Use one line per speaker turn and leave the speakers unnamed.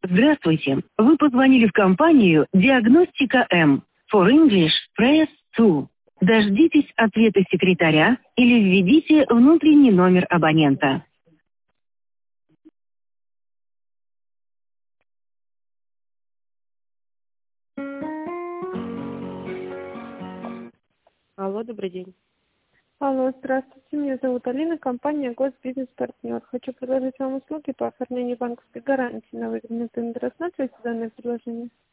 Здравствуйте. Вы позвонили в компанию «Диагностика М». For English, press 2. Дождитесь ответа секретаря или введите внутренний номер абонента. Алло, добрый день.
Алло, здравствуйте. Меня зовут Алина, компания «Госбизнес-партнер». Хочу предложить вам услуги по оформлению банковской гарантии на выгодный тендер. Рассматриваете данное предложение?